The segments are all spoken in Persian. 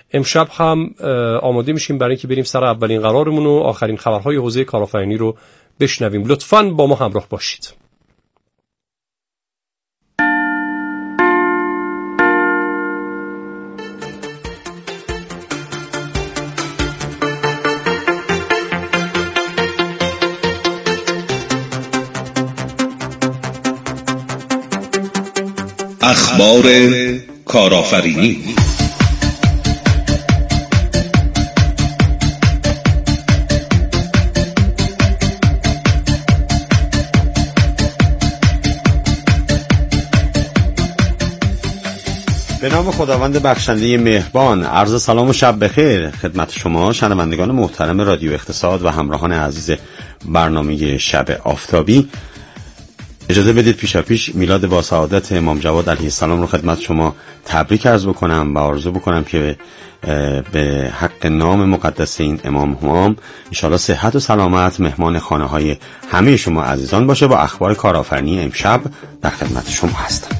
امشب هم آماده میشیم برای اینکه بریم سر اولین قرارمون و آخرین خبرهای حوزه کارآفرینی رو بشنویم. لطفاً با ما همراه باشید. اخبار کارآفرینی. به نام خداوند بخشنده مهربان، عرض سلام و شب بخیر خدمت شما شنوندگان محترم رادیو اقتصاد و همراهان عزیز برنامه شب آفتابی. اجازه بدید پیش میلاد با سعادت امام جواد علیه السلام رو خدمت شما تبریک عرض بکنم و آرزو بکنم که به حق نام مقدس این امام همام انشاءالله صحت و سلامت مهمان خانه های همه شما عزیزان باشه. با اخبار کارآفرینی امشب در خدمت شما هستم.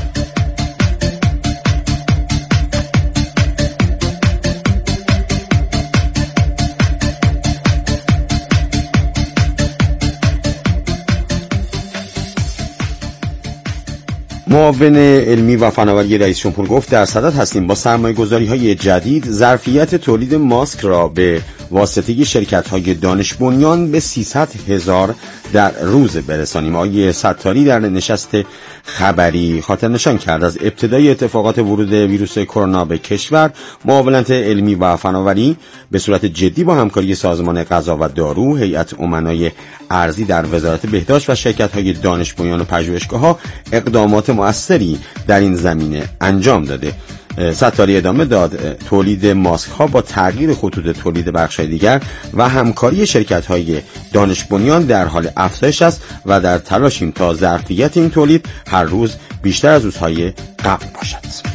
معاون علمی و فناوری رئیس جمهور گفت در صدد هستیم با سرمایه‌گذاری‌های جدید ظرفیت تولید ماسک را به واسطه شرکت‌های دانش بنیان به 300,000 در روز برسانیم. آقای ستاری در نشست خبری خاطر نشان کرد از ابتدای اتفاقات ورود ویروس کرونا به کشور معاونت علمی و فناوری به صورت جدی با همکاری سازمان غذا و دارو، هیئت امنای ارضی در وزارت بهداشت و شرکت‌های دانش بنیان و پژوهشگاه‌ها اقدامات مؤثری در این زمینه انجام داده. ستاری ادامه داد تولید ماسک ها با تغییر خطوط تولید بخش‌های دیگر و همکاری شرکت‌های دانش بنیان در حال افزایش است و در تلاشیم تا ظرفیت این تولید هر روز بیشتر از روزهای قبل باشد.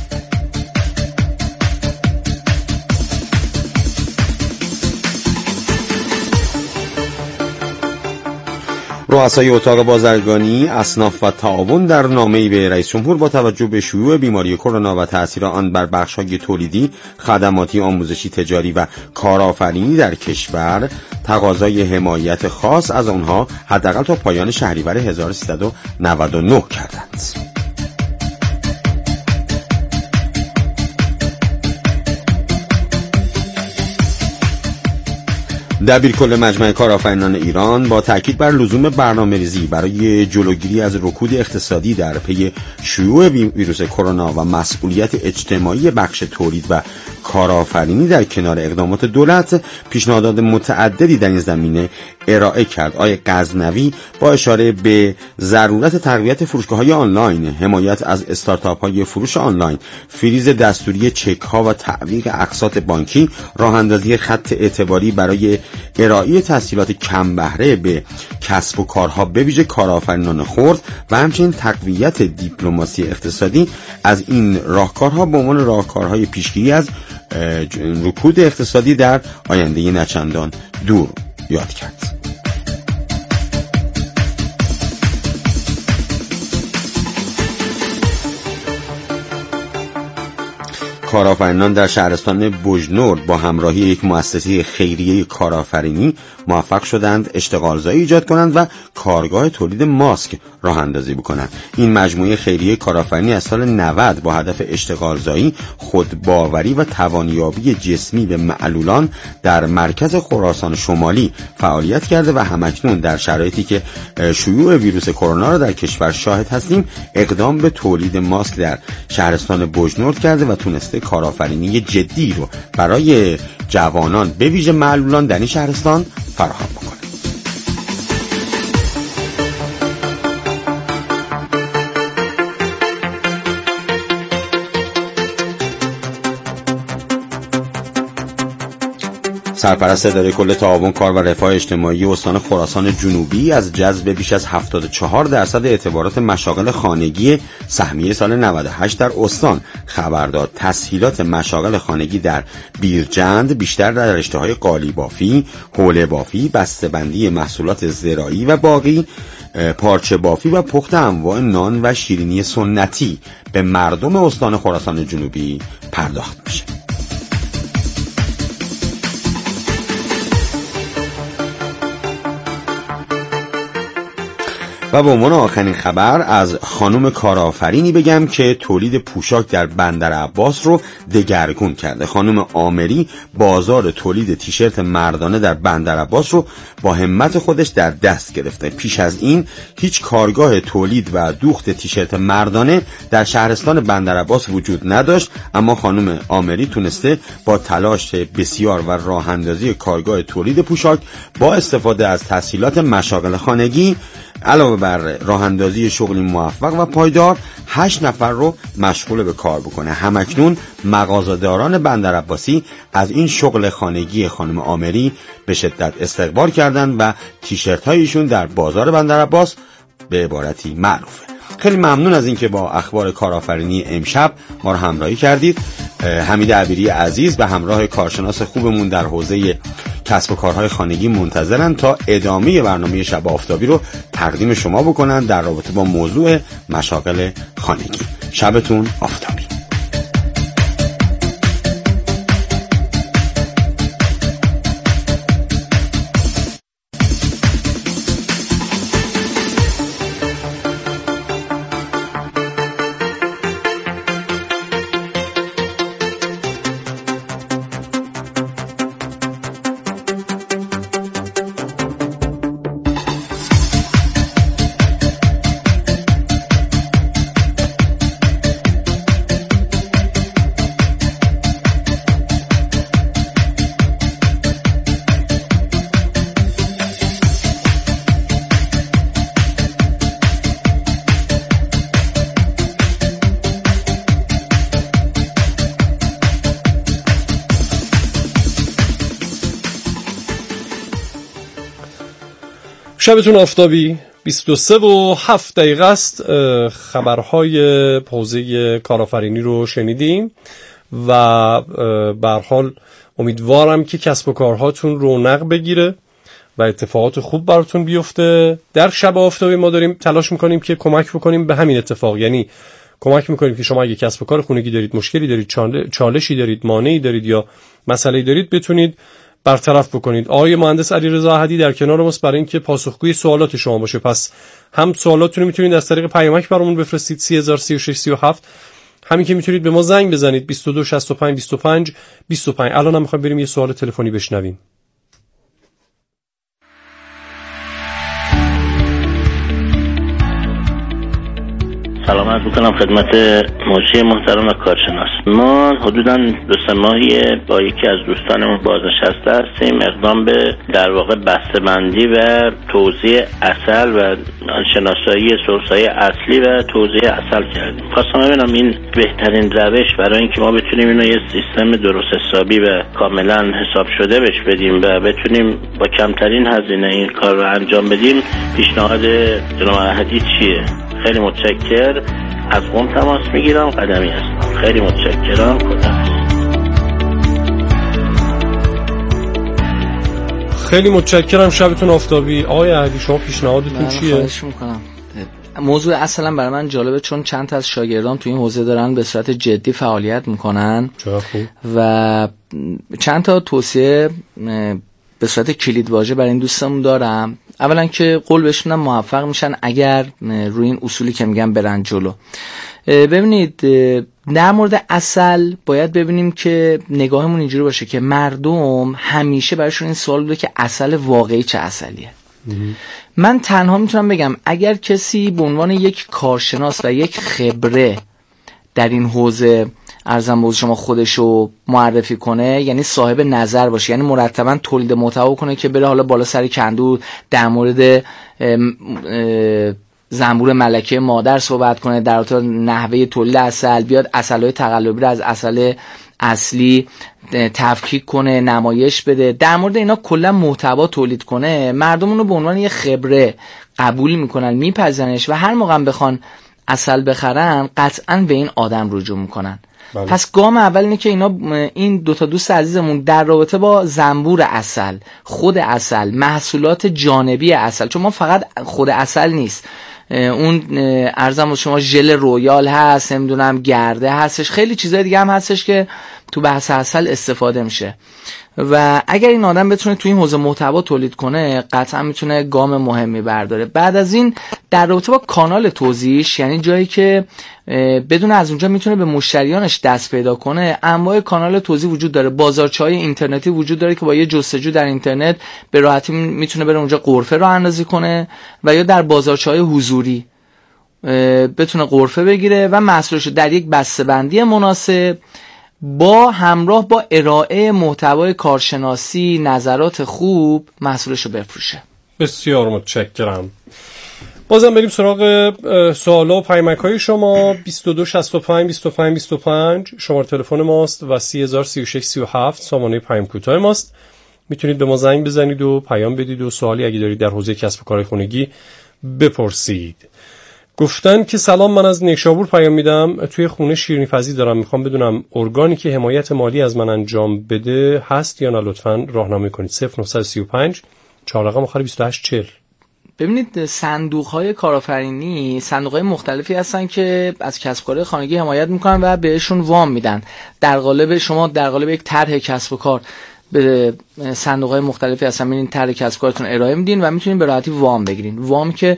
رؤسای اتاق بازرگانی، اصناف و تعاون در نامه‌ای به رئیس جمهور با توجه به شیوع بیماری کرونا و تأثیر آن بر بخش‌های تولیدی، خدماتی، آموزشی، تجاری و کارآفرینی در کشور تقاضای حمایت خاص از آنها حداقل تا پایان شهریور 1399 کردند. دبیرکل مجمع کارآفرینان ایران با تاکید بر لزوم برنامه‌ریزی برای جلوگیری از رکود اقتصادی در پی شیوع ویروس کرونا و مسئولیت اجتماعی بخش تولید و کارآفرینی در کنار اقدامات دولت پیشنهادات متعددی در این زمینه ارائه کرد. آقای غزنوی با اشاره به ضرورت تقویت فروشگاه‌های آنلاین، حمایت از استارتاپ‌های فروش آنلاین، فریز دستوری چک‌ها و تعویق اقساط بانکی، راه‌اندازی خط اعتباری برای ارائه تسهیلات کم بهره به کسب و کارها به ویژه کارآفرینان خرد و همچنین تقویت دیپلماسی اقتصادی از این راهکارها به عنوان راهکارهای پیشگیری از رکود اقتصادی در آینده نچندان دور یاد کرد. کارآفرینان در شهرستان بوجنورد با همراهی یک مؤسسه خیریه کارآفرینی موفق شدند اشتغالزایی ایجاد کنند و کارگاه تولید ماسک راه اندازی بکنند. این مجموعه خیریه کارآفرینی از سال 90 با هدف اشتغالزایی، خودباوری و توانیابی جسمی به معلولان در مرکز خراسان شمالی فعالیت کرده و همکنون در شرایطی که شیوع ویروس کرونا را در کشور شاهد هستیم اقدام به تولید ماسک در شهرستان بوجنورد کرده و تونسته کارآفرینی جدی رو برای جوانان به ویژه معلولان در این شهرستان فراهم بکنه. سرپرست اداره کل تعاون کار و رفاه اجتماعی استان خراسان جنوبی از جذب بیش از 74% اعتبارات مشاغل خانگی سهمیه سال 98 در استان خبر داد. تسهیلات مشاغل خانگی در بیرجند بیشتر در رشته‌های قالی بافی، حوله بافی، بسته‌بندی محصولات زراعی و باقی، پارچه بافی و پخت انواع نان و شیرینی سنتی به مردم استان خراسان جنوبی پرداخت میشه. و به عنوان آخرین خبر از خانم کارآفرینی بگم که تولید پوشاک در بندر عباس رو دگرگون کرده. خانم عامری بازار تولید تیشرت مردانه در بندر عباس رو با همت خودش در دست گرفته. پیش از این هیچ کارگاه تولید و دوخت تیشرت مردانه در شهرستان بندر عباس وجود نداشت، اما خانم عامری تونسته با تلاش بسیار و راه اندازی کارگاه تولید پوشاک با استفاده از تسهیلات مشاغل خانگی علاوه بر راه اندازی شغلی موفق و پایدار 8 نفر رو مشغول به کار بکنه. همکنون مغازه‌داران بندر عباسی از این شغل خانگی خانم عامری به شدت استقبال کردند و تیشرت هایشون در بازار بندر عباس به عبارتی معروفه. خیلی ممنون از اینکه با اخبار کارآفرینی امشب ما رو همراهی کردید. حمید عبیری عزیز به همراه کارشناس خوبمون در حوزه کسب و کارهای خانگی منتظرن تا ادامه برنامه شب آفتابی رو تقدیم شما بکنن در رابطه با موضوع مشاغل خانگی. شبتون آفتابی. شبتون آفتابی. 22:07 است. خبرهای حوزه کارآفرینی رو شنیدیم و به هر حال امیدوارم که کسب و کارهاتون رونق بگیره و اتفاقات خوب براتون بیفته. در شب آفتابی ما داریم تلاش میکنیم که کمک بکنیم به همین اتفاق، یعنی کمک میکنیم که شما اگه کسب و کار خونگی دارید، مشکلی دارید، چالشی دارید، مانعی دارید یا مسئله‌ای دارید، بتونید برطرف بکنید. آقای مهندس علیرضا احدی در کنار ماست برای اینکه پاسخگوی سوالات شما باشه. پس هم سوالاتتون رو میتونید از طریق پیامک برامون بفرستید 303637، همین که میتونید به ما زنگ بزنید 22652525. الان هم میخوایم بریم یه سوال تلفنی بشنویم. سلام عرض میکنم خدمت مجری محترم و کارشناس. ما حدوداً 2-3 ماهیه با یکی از دوستانمون بازنشسته هستیم. اقدام به در واقع بسته‌بندی و توزیع عسل و شناسایی سورس‌های اصلی و توزیع عسل کردیم. خواستم ببینم این بهترین روش برای اینکه ما بتونیم اینو یه سیستم درست حسابی و کاملا حساب شده بهش بدیم و بتونیم با کمترین هزینه این کار رو انجام بدیم، پیشنهاد جناب احدی چیه؟ خیلی متشکر. از قم تماس میگیرم، قدمی هستم. خیلی متشکرم. خیلی متشکرم. شبتون آفتابی. آقای احدی شما پیشنهادتون چیه؟ خواهش میکنم. موضوع اصلا برای من جالبه چون چند تا از شاگردان تو این حوزه دارن به صورت جدی فعالیت میکنن و چند تا توصیه به صورت کلید واژه برای این دوستمون دارم. اولا که قول بهشونم موفق میشن اگر روی این اصولی که میگم برن جلو. ببینید در مورد عسل باید ببینیم که نگاهمون اینجوری باشه که مردم همیشه برایشون این سوال بوده که عسل واقعی چه عسلیه. من تنها میتونم بگم اگر کسی به عنوان یک کارشناس و یک خبره در این حوزه ارزم به شما خودشو معرفی کنه، یعنی صاحب نظر باشه، یعنی مرتبا تولید محتوا کنه که بره حالا بالا سر کندو در مورد زنبور ملکه مادر صحبت کنه، در مورد نحوه تولید عسل، بیاد عسل‌های تقلبی رو از عسل اصلی تفکیک کنه، نمایش بده، در مورد اینا کلا محتوا تولید کنه، مردم اونو به عنوان یه خبره قبول میکنن، میپذیرنش و هر موقع بخوان عسل بخرن قطعاً به این آدم رجوع میکنن. بله. پس گام اول اینه که این دوتا دوست عزیزمون در رابطه با زنبور عسل، خود عسل، محصولات جانبی عسل، چون ما فقط خود عسل نیست، اون ارزم به شما ژل رویال هست، نمیدونم گرده هستش، خیلی چیزای دیگه هم هستش که تو بحث عسل استفاده میشه و اگر این آدم بتونه توی این حوزه محتوا تولید کنه قطعا میتونه گام مهمی برداره. بعد از این در رابطه با کانال توزیعش، یعنی جایی که بدون از اونجا میتونه به مشتریانش دست پیدا کنه، انواع کانال توزیع وجود داره. بازارچه‌های اینترنتی وجود داره که با یه جستجو در اینترنت به راحتی میتونه بره اونجا غرفه راه اندازی کنه و یا در بازارچه‌های حضوری بتونه غرفه بگیره و محصولش در یک بسته‌بندی مناسب با همراه با ارائه محتوای کارشناسی، نظرات خوب محصولش رو بفروشه. بسیار متشکرم. بازم بریم سراغ سوالا و پیامک‌های شما. 22 65 25 25 شماره تلفن ماست و 3036 37 سامانه پیام کوتاه ماست. میتونید به ما زنگ بزنید و پیام بدید و سوالی اگه دارید در حوزه کسب و کار خانگی بپرسید. گفتن که سلام، من از نیشابور پیام میدم، توی خونه شیرینی پزی دارم، میخوام بدونم ارگانی که حمایت مالی از من انجام بده هست یا نه، لطفاً راهنمایی کنید. 0935 4 رقم آخر 2840. ببینید صندوق‌های کارآفرینی صندوق‌های مختلفی هستن که از کسب و کار خانگی حمایت میکنن و بهشون وام میدن. در قالب شما در قالب یک طرح کسب و کار به صندوق‌های مختلفی هستن، این طرح کسب و کارتون ارائه میدین و میتونین به راحتی وام بگیرین. وام که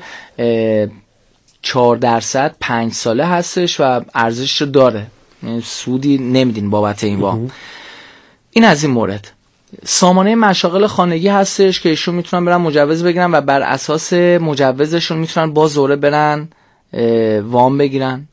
4% 5 ساله هستش و ارزشش رو داره، یعنی سودی نمیدین بابت این وام. این از این مورد. سامانه مشاغل خانگی هستش که ایشون میتونن برن مجوز بگیرن و بر اساس مجوزشون میتونن با زوره برن وام بگیرن.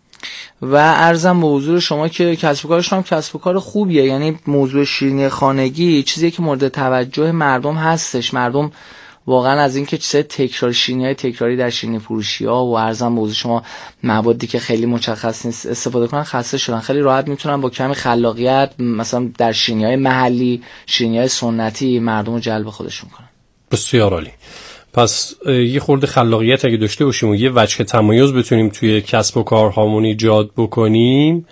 و عرضم به حضور شما که کسب و کارشون هم کسب و کار خوبیه، یعنی موضوع شیرینی خانگی چیزی که مورد توجه مردم هستش. مردم واقعا از این که چیزای تکراری، شیرینی‌های تکراری در شیرینی فروشی‌ها و ارزم به حضور شما موادی که خیلی مشخص نیست استفاده کنن خسته شدن. خیلی راحت میتونن با کمی خلاقیت مثلا در شیرینی‌های محلی، شیرینی‌های سنتی مردم رو جلب خودشون کنن. بسیار عالی. پس یه خورده خلاقیت اگه داشته باشیم و یه وجه تمایز بتونیم توی کسب و کارهامون ایجاد بکنیم،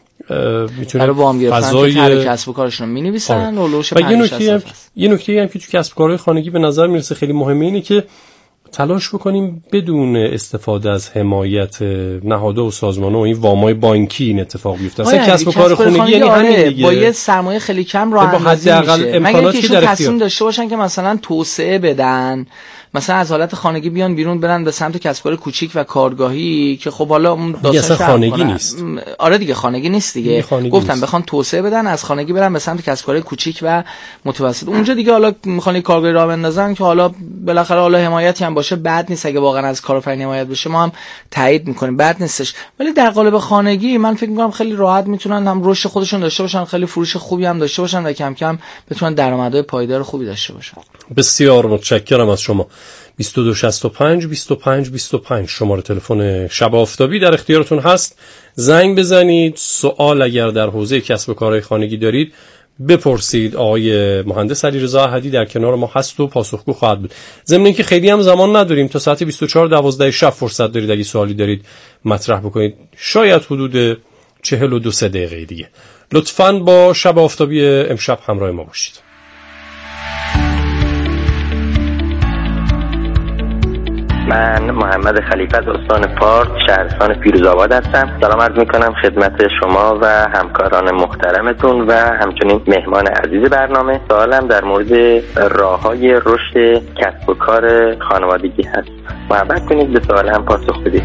میتونه فضای طرح کسب و کارشون رو می‌نویسن و لوش 50 یه نکته هم که تو کسب و کارهای خانگی به نظر میرسه خیلی مهمه اینه که تلاش بکنیم بدون استفاده از حمایت نهادها و سازمان‌ها و این وامای بانکی این اتفاق بیفته. اصلا کسب و کار خانگی یعنی همین دیگه، با یه سرمایه خیلی کم راه اندازی میشه. مگر اینکه تصمیم داشته باشن که مثلا توسعه بدن، مثلا از حالت خانگی بیان بیرون برن به سمت کسب و کار کوچیک و کارگاهی که خب حالا اون داستان خانگی نیست. آره دیگه خانگی نیست دیگه. گفتم بخوان توسعه بدن از خانگی برن به سمت کسب و کار کوچیک و متوسط. اونجا دیگه حالا میخوان کارگاهی راه بندازن که حالا بالاخره حالا حمایتی هم باشه بد نیست. اگه واقعا از کارآفرینی حمایت بشه ما هم تایید میکنیم، بد نیستش. ولی در قالب خانگی من فکر میکنم خیلی راحت میتونن هم رشد خودشون داشته باشن، خیلی فروش خوبی هم داشته باشن و کم کم بتونن درآمدهای پایدار خوبی داشته باشن. بسیار متشکرم از شما. 2265 25 25 شماره تلفن شب آفتابی در اختیارتون هست. زنگ بزنید، سوال اگر در حوزه کسب و کارهای خانگی دارید بپرسید. آقای مهندس علیرضا احدی در کنار ما هست و پاسخگو خواهد بود. ضمن اینکه خیلی هم زمان نداریم، تا ساعت 24:12 شب فرصت دارید اگه سوالی دارید مطرح بکنید، شاید حدود 42 دقیقه دیگه. لطفاً با شب آفتابی امشب همراه ما باشید. من محمد خلیفه از استان فارس شهرستان پیروزآباد هستم. سلام عرض میکنم خدمت شما و همکاران محترمتون و همچنین مهمان عزیز برنامه. سوالم در مورد راه‌های رشد کسب و کار خانوادگی هست. محبت کنید به سوالم پاسخ بدید.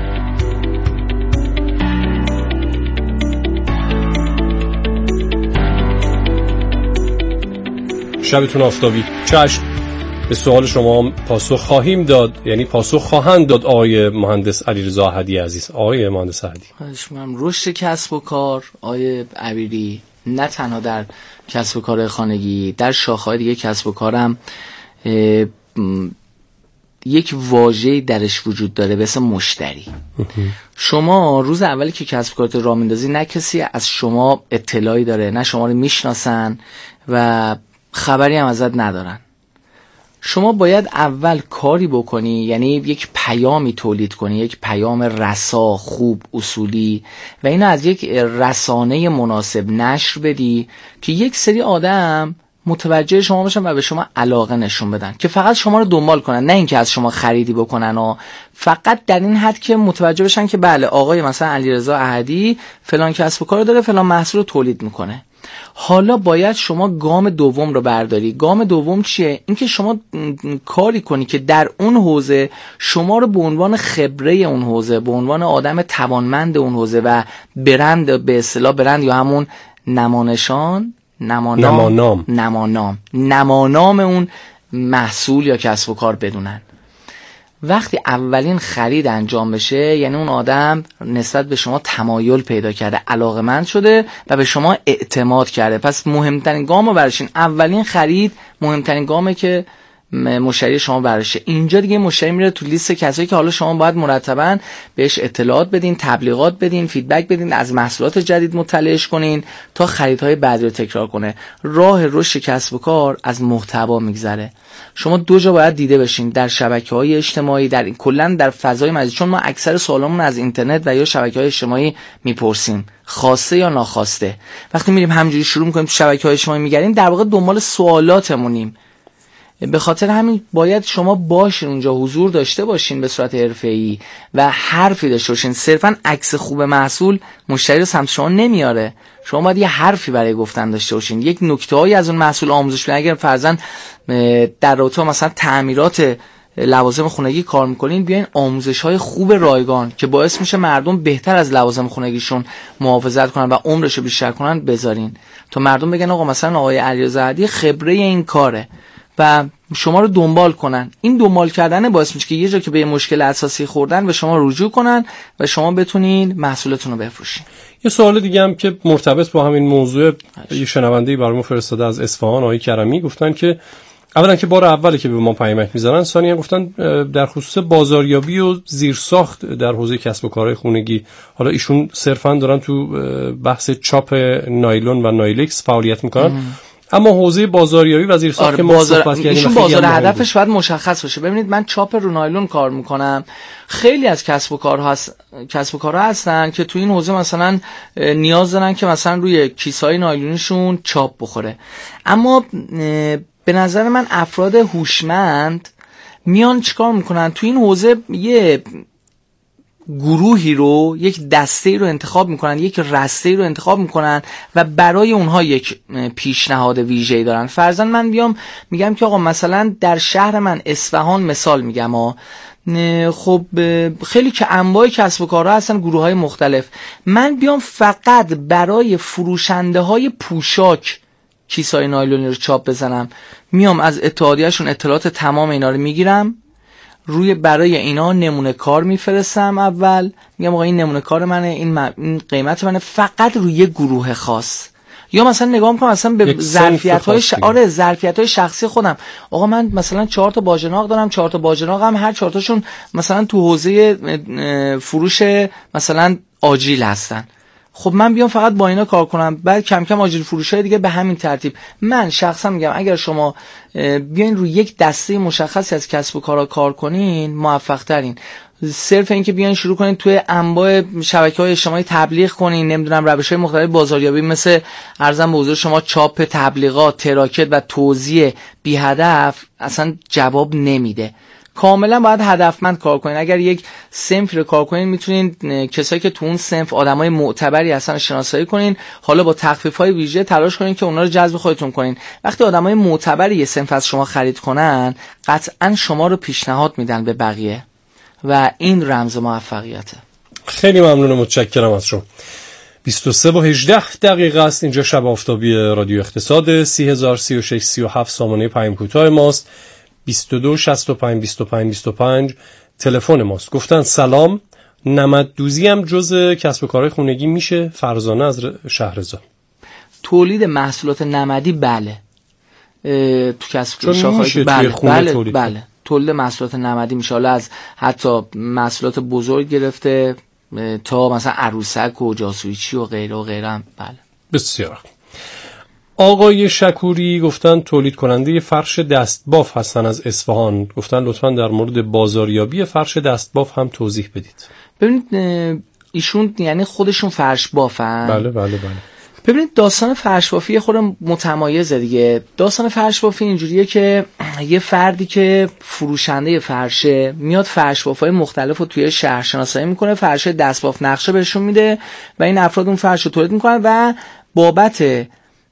شبتون آفتابی. چشم، به سوال شما پاسخ خواهیم داد، یعنی پاسخ خواهند داد آقای مهندس علیرضا احدی عزیز. آقای مهندس احدی، رشد کسب و کار آقای عبیری نه تنها در کسب و کار خانگی، در شاخه‌های دیگه کسب و کارم یک واژه‌ای درش وجود داره به اسم مشتری. شما روز اولی که کسب و کارت راه میندازی نه کسی از شما اطلاعی داره، نه شما رو میشناسن و خبری هم ازت ندارن. شما باید اول کاری بکنی، یعنی یک پیامی تولید کنی، یک پیام رسا خوب اصولی و اینو از یک رسانه مناسب نشر بدی که یک سری آدم متوجه شما بشن و به شما علاقه نشون بدن، که فقط شما رو دنبال کنن، نه اینکه از شما خریدی بکنن و فقط در این حد که متوجه بشن که بله آقای مثلا علیرضا احدی فلان کسب و کار داره، فلان محصول رو تولید میکنه. حالا باید شما گام دوم رو برداری. گام دوم چیه؟ اینکه شما کاری کنی که در اون حوزه شما رو به عنوان خبره اون حوزه، به عنوان آدم توانمند اون حوزه و برند، به اصطلاح برند یا همون نمانام اون محصول یا کسب و کار بدونن. وقتی اولین خرید انجام بشه، یعنی اون آدم نسبت به شما تمایل پیدا کرده، علاقه‌مند شده و به شما اعتماد کرده. پس مهمترین گام رو برشین. اولین خرید مهمترین گامه که مشتری شما برشه. اینجا دیگه مشتری میره تو لیست کسایی که حالا شما باید مرتباً بهش اطلاعات بدین، تبلیغات بدین، فیدبک بدین، از محصولات جدید مطلعش کنین تا خریدهای بعدی رو تکرار کنه. راه رشد کسب و کار از محتوا میگذره. شما دو جا باید دیده بشین، در شبکه‌های اجتماعی، در کلا در فضای مجازی. چون ما اکثر سوالامون از اینترنت و یا شبکه‌های اجتماعی میپرسیم، خواسته یا ناخواسته. وقتی میریم همینجوری شروع می‌کنیم تو شبکه‌های اجتماعی میگردیم، در واقع دنبال سوالاتمونیم. به خاطر همین باید شما باشین اونجا، حضور داشته باشین به صورت حرفه‌ای و حرفی داشته باشین. صرفاً عکس خوب محصول مشتری رو سمت شما نمیاره. شما باید یه حرفی برای گفتن داشته باشین، یک نکته‌ای از اون محصول آموزش بدین. اگر فرضاً در رابطه مثلا تعمیرات لوازم خانگی کار میکنین، بیاین آموزش‌های خوب رایگان که باعث میشه مردم بهتر از لوازم خانگیشون محافظت کنن و عمرشو بیشتر کنن بذارین، تا مردم بگن آقا مثلا آقای علیرضا عدی خبره این کاره و شما رو دنبال کنن. این دنبال کردن باعث میشه که یه جا که به یه مشکل اساسی خوردن به شما رجوع کنن و شما بتونین محصولتون رو بفروشین. یه سوال دیگه هم که مرتبط با همین موضوع، یه شنونده‌ای برام فرستاده از اصفهان، آقای کرمی، گفتن که اولا که بار اولی که به ما پیامک میزنن، ثانیاً گفتن در خصوص بازاریابی و زیرساخت در حوزه کسب و کارهای خونگی، حالا ایشون صرفاً دارن تو بحث چاپ نایلون و نایلکس فعالیت میکنن، اما حوزه بازاریابی و زیرساخت که ما صحبت کردیم، ایشون بازار هدفش باید مشخص باشه. ببینید من چاپ رو نایلون کار میکنم، خیلی از کسب و کارها هستن که تو این حوزه مثلا نیاز دارن که مثلا روی کیسهای نایلونیشون چاپ بخوره، اما به نظر من افراد هوشمند میان چیکار میکنن تو این حوزه؟ یه گروهی رو، یک دسته رو انتخاب میکنن، یک رسته رو انتخاب میکنن و برای اونها یک پیشنهاد ویژه‌ای دارن. فرضاً من بیام میگم که آقا مثلا در شهر من اصفهان، مثال میگم خب خیلی که انواع کسب و کارها هستن، گروه‌های مختلف، من بیام فقط برای فروشنده های پوشاک کیسای نایلونی رو چاپ بزنم، میام از اتحادیه‌شون اطلاعات تمام اینا رو میگیرم، روی برای اینا نمونه کار میفرستم. اول میگم آقا این نمونه کار منه، این قیمت منه، فقط روی یک گروه خاص. یا مثلا نگاه میکنم مثلا به ظرفیت‌های ظرفیت‌های شخصی خودم. آقا من مثلا 4 تا باجناق دارم، 4 تا باجناقم هر 4 تاشون مثلا تو حوزه فروش مثلا آجیل هستن. خب من بیام فقط با اینا کار کنم، بعد کم کم آجیل فروشای دیگه به همین ترتیب. من شخصا میگم اگر شما بیاین روی یک دسته مشخصی از کسب و کارا کار کنین، موفق ترین. صرف این که بیاین شروع کنین توی انواع شبکه‌های اجتماعی تبلیغ کنین، نمیدونم روش‌های مختلف بازاریابی مثل ارزم به حضور شما چاپ تبلیغات، تراکت و توزیع بی هدف اصلا جواب نمیده. کاملا باید هدفمند کار کنین. اگر یک صنف رو کار کنین، میتونین کسایی که تو اون صنف آدمای معتبری هستن شناسایی کنین، حالا با تخفیف‌های ویژه تلاش کنین که اونا رو جذب خودتون کنین. وقتی آدمای معتبری یه صنف از شما خرید کنن، قطعاً شما رو پیشنهاد میدن به بقیه و این رمز موفقیته. خیلی ممنون و متشکرم از شما. 23:18 است. اینجا شب آفتابی رادیو اقتصاد. 303637 سامانه پیام کوتاه ماست. 22 65 25 25 تلفن ماست. گفتن سلام، نمددوزی هم جز کسب و کارهای خونگی میشه؟ فرزانه از شهرزاد. تولید محصولات نمدی بله، تو کسب شاخه‌ای بله تولید محصولات نمدی میشه، حالا از حتی محصولات بزرگ گرفته تا مثلا عروسک و جاسویچی و غیره و غیره هم بله. بسیار. آقای شکوری گفتن تولید کننده فرش دستباف هستن از اصفهان. گفتن لطفاً در مورد بازاریابی فرش دستباف هم توضیح بدید. ببینید ایشون یعنی خودشون فرش بافن؟ بله. ببینید داستان فرش بافی خود متمایزه دیگه. داستان فرش بافی اینجوریه که یه فردی که فروشنده فرشه میاد فرش بافای مختلف رو توی شهر شناسایی میکنه، فرش دستباف نقشه بهشون میده و این افراد اون فرش رو تولید میکنن و بابت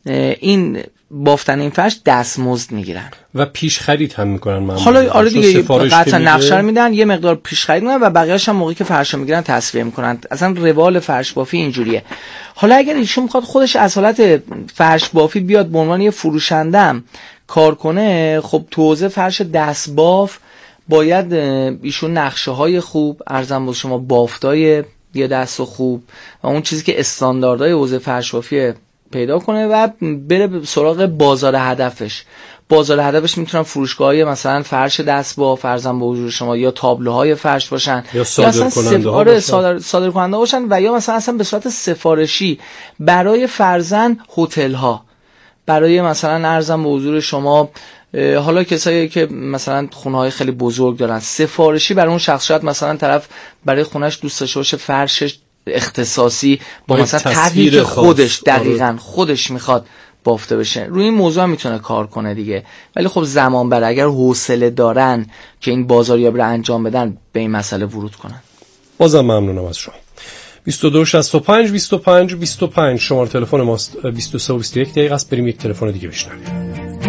این بافتن این فرش دستمزد میگیرن و پیش خرید هم میکنن. حالا آره دیگه قطعا نقشه رو میدن، یه مقدار پیش خرید میکنن و بقیه‌اش هم موقعی که فرش میگیرن تصفیه میکنن. اصلا روال فرش بافی اینجوریه. حالا اگر ایشون میخواد خودش از حالت فرش بافی بیاد به عنوان یه فروشندم کار کنه، خب تو حوزه فرش دست باف باید ایشون نقشه های خوب، ارزم به شما بافتای یه دست خوب و اون چیزی که استانداردهای حوزه فرش بافی پیدا کنه و بره سراغ بازار هدفش. بازار هدفش میتونن فروشگاه‌های مثلا فرش دست با فرضاً به حضور شما یا تابلوهای فرش باشن یا صادر کننده باشن و یا مثلا اصلا به صورت سفارشی برای فرضاً هتل‌ها، برای مثلا ارزم به حضور شما حالا کسایی که مثلا خونه‌های خیلی بزرگ دارن، سفارشی برای اون شخص شاید مثلا طرف برای خونش دوست داشته باشه فرشش اختصاصی با مثلا طرحی خودش دقیقاً خودش میخواد بافته بشه، روی این موضوع هم میتونه کار کنه دیگه. ولی خب زمان بره، اگر حوصله دارن که این بازاریابی رو انجام بدن به این مسئله ورود کنن. بازم ممنونم از شما. 22 65 25 25 شماره تلفن ماست. 23 و 21 دقیقه است. بریم یک تلفن دیگه بشنویم.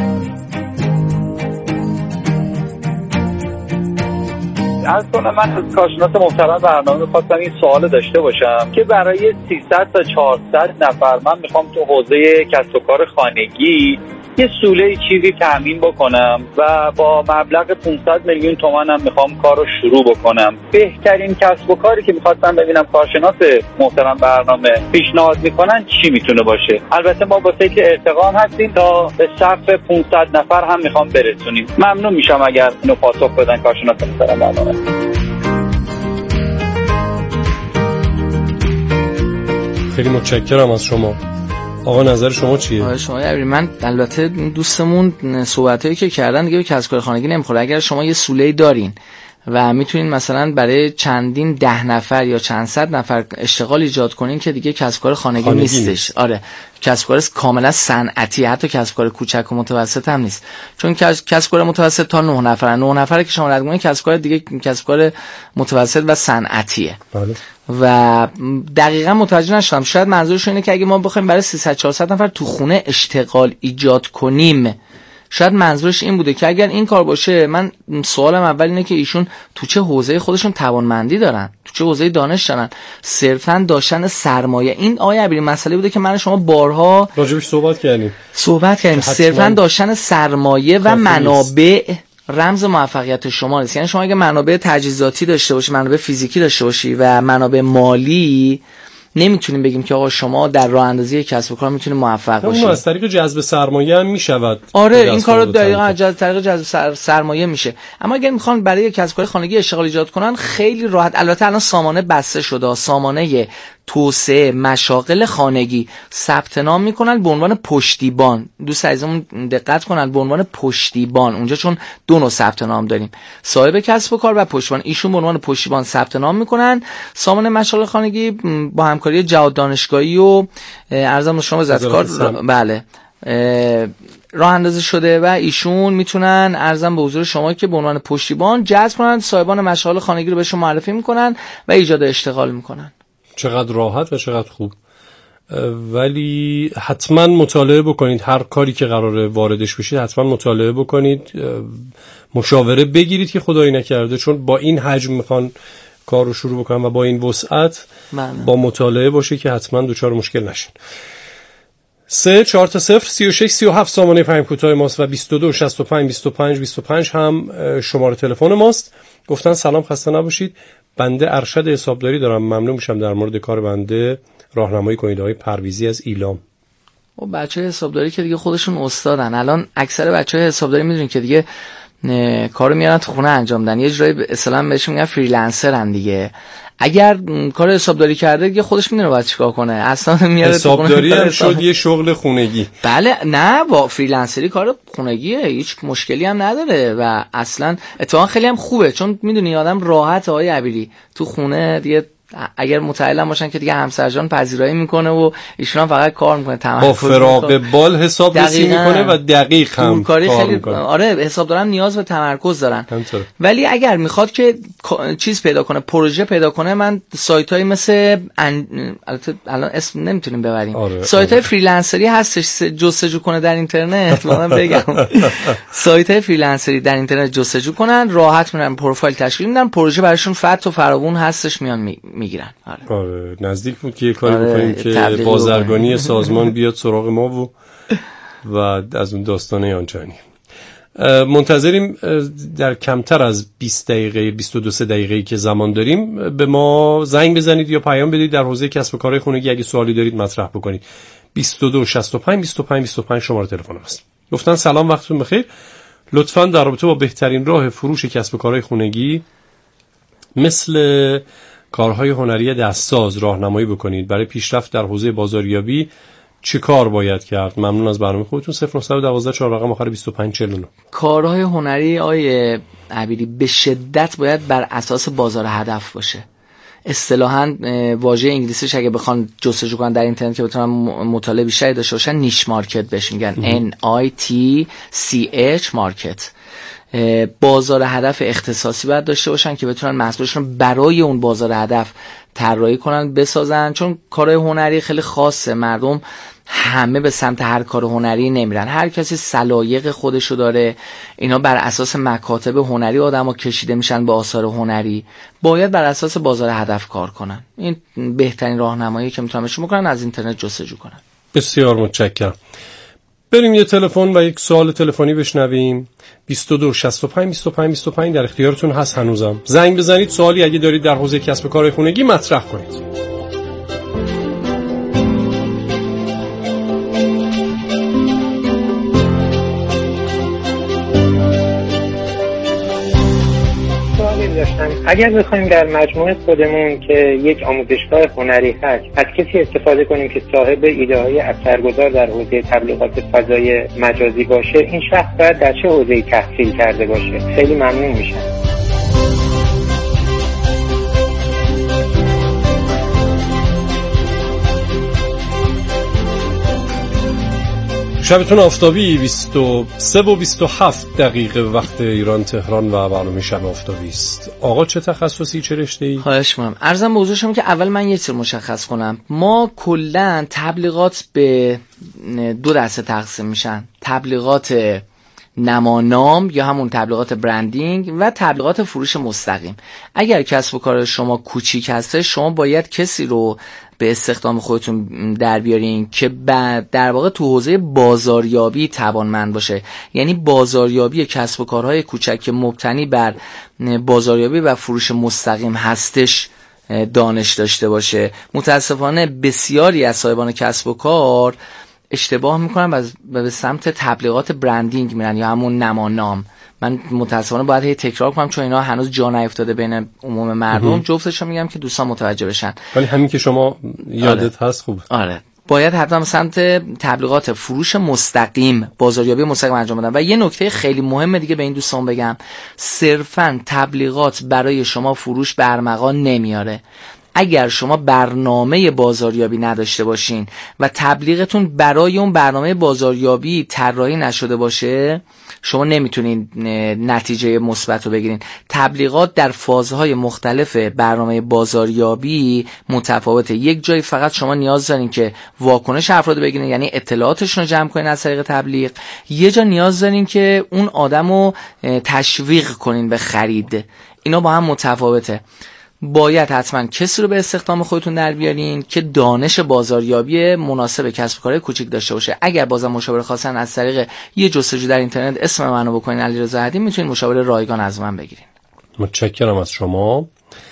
از کنم من از کارشناس محترم برنامه خواستم این سوال داشته باشم که برای 300 تا 400 نفر من میخوام تو حوزه کسب و کار خانگی یه سوله چیزی تامین بکنم و با مبلغ 500 میلیون تومان هم میخوام کار رو شروع بکنم. بهترین کسب و کاری که میخواستم ببینم کارشناس محترم برنامه پیشنهاد میکنن چی میتونه باشه؟ البته ما با سیت ارتقا هم هستیم تا به سقف 500 نفر هم میخوام برسونیم. ممنون میشم اگر اینو پاسخ بدن کارشناس محترم برنامه. خیلی متشکرم از شما. آقا نظر شما چیه؟ آقا شما من البته دوستمون صحبتایی که کردن دیگه به کسب کار خانگی نمیخوره. اگر شما یه سوله‌ای دارین و میتونین مثلا برای چندین 10 نفر یا چند صد نفر اشتغال ایجاد کنین که دیگه کسب کار خانگی نیستش. آره کسب کار کاملا صنعتی، حتی کسب کار کوچک و متوسط هم نیست. چون کسب کار متوسط تا 9 نفر، 9 نفره که شما رد کنین کسب کار دیگه کسب کار متوسط و صنعتیه. بله. و دقیقاً متوجه نشدم. شاید منظورش اینه که اگه ما بخوایم برای 300 400 نفر تو خونه اشتغال ایجاد کنیم، شاید منظورش این بوده که اگر این کار باشه، من سوالم اول اینه که ایشون تو چه حوزه خودشون توانمندی دارن، تو چه حوزه دانش دارن، صرفاً داشتن سرمایه. این آیه عبیری مسئله بوده که من شما بارها راجبش صحبت کردیم. صرفاً داشتن سرمایه و منابع رمز موفقیت شما نیست. یعنی شما اگه منابع تجهیزاتی داشته باشی، منابع فیزیکی داشته باشی و منابع مالی، نمیتونیم بگیم که آقا شما در راه اندازی کسب و کار میتونید موفق باشید. اون از طریق جذب سرمایه هم میشود. آره این کارو دقیقاً از طریق جذب سرمایه میشه. اما اگر میخوان برای کسب و کار خانگی اشتغال ایجاد کنن خیلی راحت. البته الان سامانه بسته شده، سامانه توسعه مشاغل خانگی ثبت نام میکنن به عنوان پشتیبان. دوست عزیزمون دقت کنن، به عنوان پشتیبان. اونجا چون دو نوع ثبت نام داریم، صاحب کسب و کار و پشتیبان. ایشون به عنوان پشتیبان ثبت نام میکنن. سامانه مشاغل خانگی با همکاری جهاد دانشگاهی و ارزم شما وزارتکار بله راه اندازی شده و ایشون میتونن ارزم به حضور شما که به عنوان پشتیبان جذب کنن، صاحبان مشاغل خانگی رو بهشون معرفی میکنن و ایجاد اشتغال میکنن. چقدر راحت و چقدر خوب. ولی حتما مطالعه بکنید، هر کاری که قراره واردش بشید حتما مطالعه بکنید، مشاوره بگیرید که خدایی نکرده، چون با این حجم میخوان کار رو شروع بکنن و با این وسعت با مطالعه باشه که حتما دوچار مشکل نشین. 3 4 0 36 37 سامانه پیام کوتاه ماست و 22 65 25 25 هم شماره تلفن ماست. گفتن سلام خسته نباشید، بنده ارشد حسابداری دارم، ممنون میشم در مورد کار بنده راهنمایی کنید. آقای پرویزی از ایلام. و بچه‌های حسابداری که دیگه خودشون استادن. الان اکثر بچه‌های حسابداری میدونن که دیگه کارو میارن تو خونه انجام میدن، یه جورایی اصلا بهشون میگن فریلنسرن دیگه. اگر کار حسابداری کرده دیگه خودش میدونه باید چیکار کنه، اصلا میاره حسابداری هم شد یه شغل خونگی. بله نه، با فریلنسری کار خونگیه، هیچ مشکلی هم نداره و اصلا اتفاقا خیلی هم خوبه، چون میدونی آدم راحت. آقای عبیری تو خونه دیگه اگر متعلم باشن که دیگه همسرجان پذیرایی میکنه و ایشون هم فقط کار میکنه، با فراغ بال حساب رسی میکنه و دقیق هم کار خیلی میکنه. آره حساب دارن، نیاز به تمرکز دارن. همطوره. ولی اگر میخواد که چیز پیدا کنه، پروژه پیدا کنه، من سایت‌های مثل الان اسم نمیتونیم ببریم، آره. سایت‌های فریلنسری هستش، جستجو کنه در اینترنت. من بگم سایت‌های فریلنسری در اینترنت جستجو کنن، راحت میرن پروفایل تشکیل میدن، پروژه براشون فت و فراوون هستش، میان میگیرن. آره نزدیک بود که یه کاری بکنیم که بازرگانی سازمان بیاد سراغ ما و از اون داستانه آنچنانی. منتظریم در کمتر از 20 دقیقه 22 دقیقه‌ای که زمان داریم به ما زنگ بزنید یا پیام بدید در حوزه کسب و کارهای خانگی. اگه سوالی دارید مطرح بکنید. 22 65 25 25 شماره تلفن است. گفتن سلام، وقتتون بخیر. لطفاً در رابطه با بهترین راه فروش کسب و کارهای خانگی مثل کارهای هنری دستساز راهنمایی بکنید. برای پیشرفت در حوزه بازاریابی چه کار باید کرد؟ ممنون از برنامه خودتون. 0912 4 رقم آخر 2549. کارهای هنری آیه عبیری به شدت باید بر اساس بازار هدف باشه. اصطلاحاً واژه انگلیسیش اگه بخوان جستجو کنن در اینترنت که بتونن مطالعه بیشتری داشته باشن، نیش مارکت بهش میگن. NITCH مارکت. بازار هدف اختصاصی باید داشته باشن که بتونن محصولشون رو برای اون بازار هدف طراحی کنن، بسازن. چون کارهای هنری خیلی خاصه، مردم همه به سمت هر کار هنری نمیرن، هر کسی سلایق خودشو داره. اینا بر اساس مکاتب هنری آدما کشیده میشن به آثار هنری. باید بر اساس بازار هدف کار کنن. این بهترین راهنمایی که میتونن بهشون بکنن، از اینترنت جستجو کنن. بسیار متشکرم. بریم یه تلفن و یک سوال تلفنی بشنویم. 22 65 25 25 در اختیارتون هست هنوزم. زنگ بزنید، سوالی اگه دارید در حوزه کسب و کار خانگی مطرح کنید. اگر بخوایم در مجموعه خودمون که یک آموزشگاه هنری هست از کسی استفاده کنیم که صاحب ایده‌های اثرگذار در حوزه تبلیغات فضای مجازی باشه، این شخص باید در چه حوزه‌ای تحصیل کرده باشه؟ خیلی ممنون میشم. شبتون آفتابی. 23 و 27 دقیقه وقت ایران تهران و برنامه شب آفتابی است. آقا چه تخصصی، چه رشته‌ای؟ خواهش می‌کنم. عرضم به حضور شما که اول من یک چیز مشخص کنم. ما کلاً تبلیغات به دو دسته تقسیم میشن. تبلیغات نمانام یا همون تبلیغات برندینگ و تبلیغات فروش مستقیم. اگر کسب و کار شما کوچیک هسته، شما باید کسی رو به استخدام خودتون در بیارین که در واقع تو حوزه بازاریابی توانمند باشه. یعنی بازاریابی کسب و کارهای کوچک که مبتنی بر بازاریابی و فروش مستقیم هستش دانش داشته باشه. متاسفانه بسیاری از صاحبان کسب و کار اشتباه میکنن و به سمت تبلیغات برندینگ میرن یا همون نمانام. من متاسفانه باید هی تکرار کنم چون اینا هنوز جا نیفتاده بین عموم مردم. جفتشو میگم که دوستان متوجه بشن. ولی همین که شما یادت هست خوبه. آره باید حتما به سمت تبلیغات فروش مستقیم، بازاریابی مستقیم انجام بدن. و یه نکته خیلی مهمه دیگه به این دوستان بگم، صرفاً تبلیغات برای شما فروش برمغا نمیاره. اگر شما برنامه بازاریابی نداشته باشین و تبلیغتون برای اون برنامه بازاریابی طراحی نشده باشه، شما نمیتونین نتیجه مثبت رو بگیرین. تبلیغات در فازهای مختلف برنامه بازاریابی متفاوته. یک جایی فقط شما نیاز دارین که واکنش افراد بگیرین، یعنی اطلاعاتشون رو جمع کنین از طریق تبلیغ. یه جا نیاز دارین که اون آدمو تشویق کنین به خرید. اینا با هم متفاوته. باید حتما کسی رو به استخدام خودتون در بیارین که دانش بازاریابی مناسب کسب و کارهای کوچیک داشته باشه. اگر بازم مشاوره خواستن از طریق یه جستجو در اینترنت اسم منو بکنین، علیرضا حدید، میتونین مشاوره رایگان از من بگیرین. متشکرم از شما.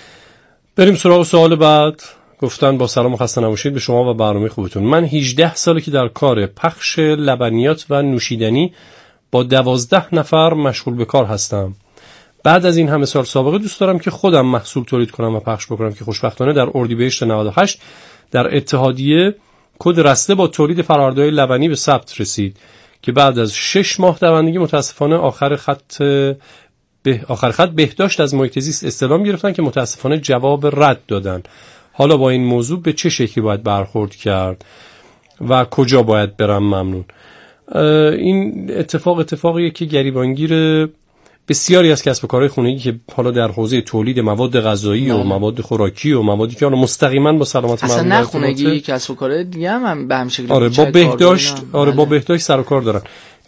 بریم سراغ سوال بعد. گفتن با سلام و خسته نباشید به شما و برنامه خوبتون. من 18 ساله که در کار پخش لبنیات و نوشیدنی با 12 نفر مشغول به کار هستم. بعد از این همه سال سابقه دوست دارم که خودم محصول تولید کنم و پخش بکنم که خوشبختانه در اردیبهشت 98 در اتحادیه کد رسته با تولید فرآوردهای لبنی به ثبت رسید که بعد از 6 ماه دوندگی متاسفانه آخر خط آخر خط بهداشت از محیط زیست استعلام گرفتن که متاسفانه جواب رد دادن. حالا با این موضوع به چه شکلی باید برخورد کرد و کجا باید برم؟ ممنون. این اتفاقیه که گریبانگیر بسیاری از کسب و کارهای خانگی که حالا در حوزه تولید مواد غذایی و مواد خوراکی و موادی که مستقیما با سلامت مردم اصلا نه خانگی، کسب و کارهای دیگه هم به همین شکل با بهداشت سر و کار دارن.